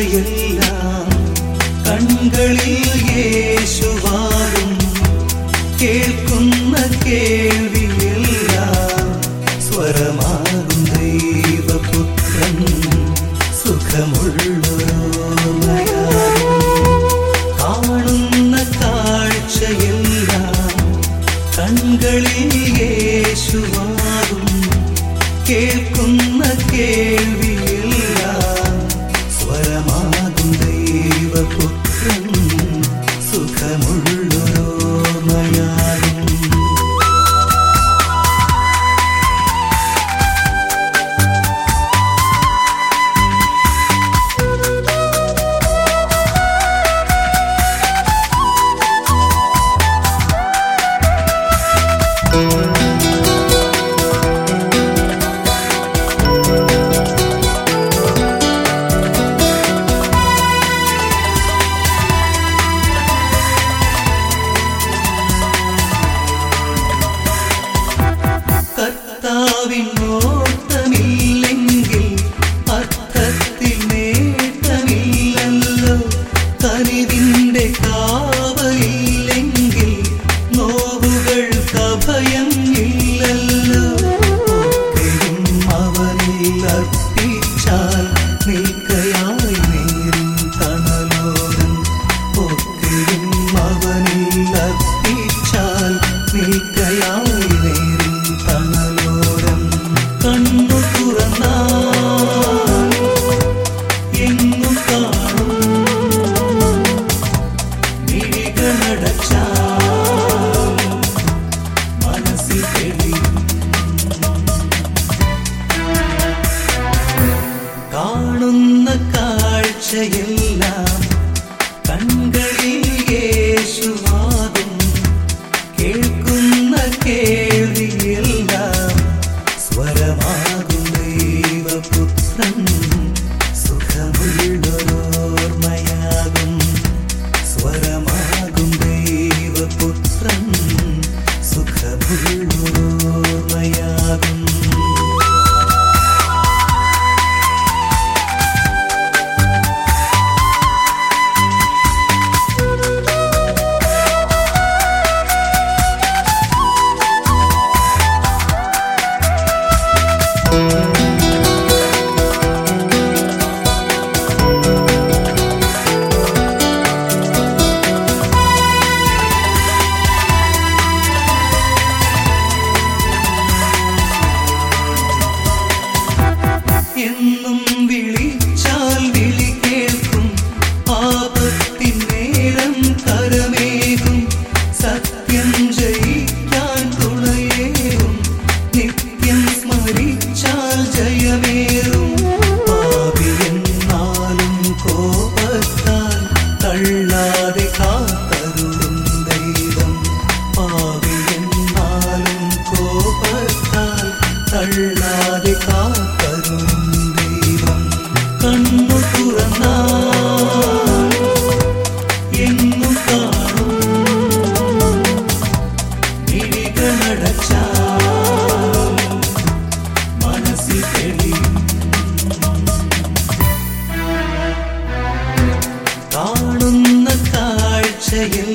കാഴ്ചയെല്ലാം കൺകളിൽ യേശുവാകും. കേൾക്കുന്ന കേൾവിയെല്ലാം സ്വരമാകും ദൈവപുത്രൻ. സുഖമുള്ളോർമ്മയാകും. കാണുന്ന കാഴ്ചയെല്ലാം കൺകളിൽ യേശുവാകും. കേൾക്കുന്ന കേൾവിയെല്ലാം സ്വരമാകും ദൈവപുത്രൻ. സുഖമുള്ളോർമ്മയാകും. കർത്താവിൻ നോട്ടമില്ലെങ്കിൽ അർത്ഥത്തിൽ നേട്ടമില്ലല്ലോ. കനിവിന്റെ കാവലില്ലെങ്കിൽ നോവുകൾക്ക് അഭയം ഇല്ലല്ലോ. ഒക്കെയും അവനിൽ അർപ്പിച്ചാൽ നിൽക്കയായി നേരും തണലോരം. ഒക്കെയും അവനിൽ അർപ്പിച്ചാൽ നിൽക്കയായി നേരും തണലോരം. കണ്ണു തുറന്നാൽ എങ്ങും കാണും. മിഴികളടച്ചാൽ മനസ്സിൽ തെളിയും. കാണുന്ന കാഴ്ചയെല്ലാം കൺകളിൽ യേശുവാകും. കേൾക്കുന്ന കേൾവിയെല്ലാം സ്വരമാകും ദൈവപുത്രൻ. സുഖമുള്ളോർമ്മയാകും. സ്വരമാകും ദൈവപുത്രൻ. സുഖമുള്ളോർമ്മയാകും. എന്നും വിളിച്ചാൽ വിളി കേൾക്കും. ആപത്തിൻ നേരം കരമേകും. സത്യം ജയിക്കാൻ തുണയേറും. നിത്യം സ്മരിച്ചാൽ ജയമേറും. പാപിയെന്നാലും കോപത്താൽ തള്ളാതെ കാത്തരുളും ദൈവം. പാപിയെന്നാലും കോപത്താൽ തള്ളാതെ കാത്തരുളും ദൈവം. കണ്ണു തുറന്നാൽ എങ്ങും കാണും. മിഴികളടച്ചാൽ മനസ്സിൽ തെളിയും. കാണുന്ന കാഴ്ചയിൽ